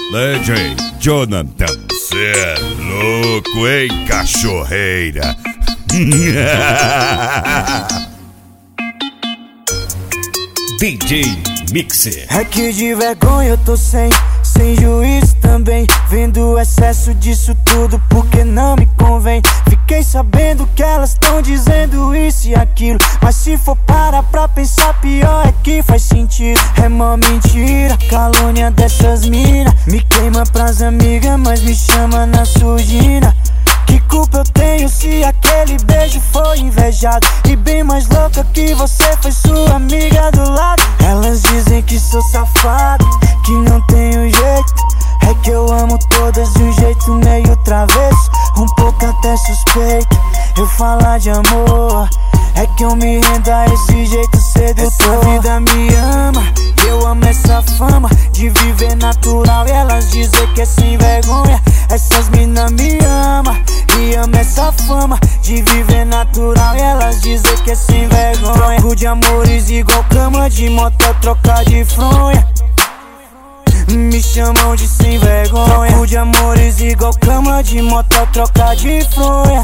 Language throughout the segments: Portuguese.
DJ Jonathan, cê é louco, hein, cachorreira? DJ Mixer. É que de vergonha eu tô sem juízo também, vendo o excesso disso tudo porque não me convém. Fiquei sabendo que elas tão dizendo isso e aquilo, mas se for parar pra pensar, pior é que faz sentido. É mó mentira, calúnia dessas mina. Me queima pras amigas, mas me chama na surdina. Que culpa eu tenho se aquele beijo foi invejado? E bem mais louca que você foi sua amiga do lado. Elas dizem que sou safado, que não tenho jeito. É que eu amo todas de um jeito meio travesso, um pouco até suspeito. Eu falar de amor, é que eu me rendo a esse jeito sedutor. Essa vida me ama, e eu amo essa fama de viver natural. E elas dizem que é sem vergonha. Essas mina me ama e ama essa fama de viver natural. E elas dizem que é sem vergonha. Troco de amores igual cama de motel, troca de fronha. Me chamam de sem vergonha. Troco de amores igual cama de motel, troca de fronha.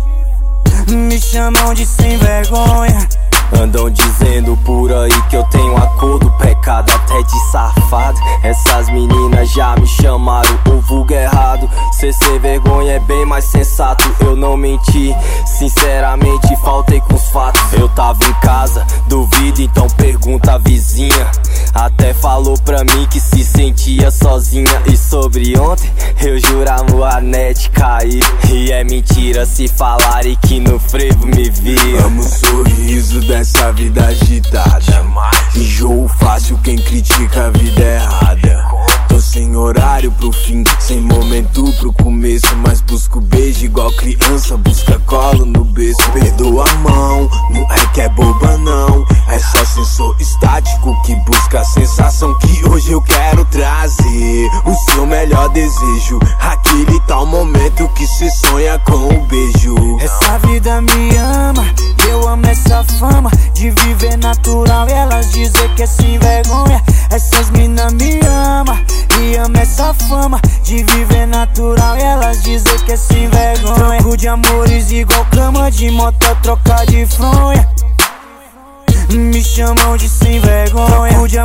Me chamam de sem vergonha. Andam dizendo por aí que eu tenho a cor do pecado, até de safado. Essas meninas já me chamaram o vulgo errado. Ser sem vergonha é bem mais sensato. Eu não menti, sinceramente faltei com os fatos. Eu tava em casa, duvido, então pergunta a vizinha. Até falou pra mim que se sentia sozinha. E sobre ontem, eu jurava a net cair. E é mentira se falarem que no frevo me via. Amo o sorriso dessa vida agitada. Enjoo fácil quem critica a vida errada. Tô sem horário pro fim, sem momento pro começo, mas busco beijo igual criança busca colo no berço. Perdoa a mão, não é que é boba não. É só sensor estático que busca a sensação que hoje eu quero trazer. O seu melhor desejo, aquele tal momento que cê sonha com o beijo. Essa vida me ama, eu amo essa fama de viver natural. E elas dizem que é sem vergonha. Essas mina me ama e ama essa fama de viver natural. E elas dizem que é sem vergonha. Troco de amores igual cama de motel, troca de fronha. Me chamam de sem vergonha.